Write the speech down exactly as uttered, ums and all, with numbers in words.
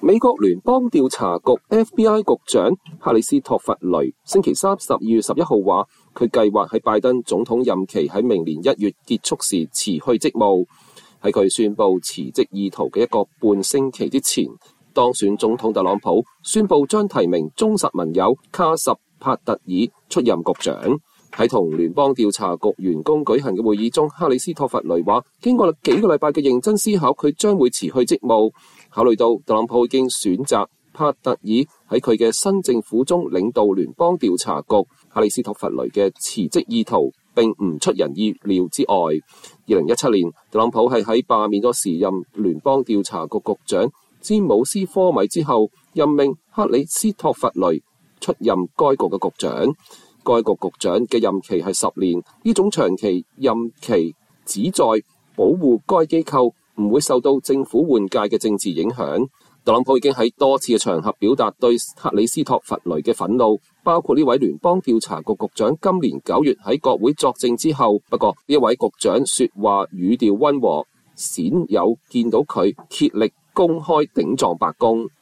美國聯邦調查局 F B I 局長克里斯托弗雷星期三十二月十一號話，佢計劃喺拜登總統任期喺明年一月結束時辭去職務。喺佢宣布辭職意圖嘅一個半星期之前，當選總統特朗普宣布將提名忠實盟友卡什帕特爾出任局長。喺同聯邦調查局員工舉行嘅會議中，克里斯托弗雷話，經過幾個禮拜嘅認真思考，佢將會辭去職務。考慮到特朗普已經選擇帕特爾喺佢嘅新政府中領導聯邦調查局，克里斯托弗雷嘅辭職意圖並唔出人意料之外。二零一七年，特朗普係喺罷免咗時任聯邦調查局局長詹姆斯科米之後，任命克里斯托弗雷出任該局嘅局長。該局局長嘅任期係十年，呢種長期任期旨在保護該機構唔會受到政府換屆嘅政治影響。特朗普已經喺多次嘅場合表達對克里斯托弗雷嘅憤怒，包括呢位聯邦調查局局長今年九月喺國會作證之後。不過呢位局長說話語調溫和，鮮有見到佢竭力公開頂撞白宮。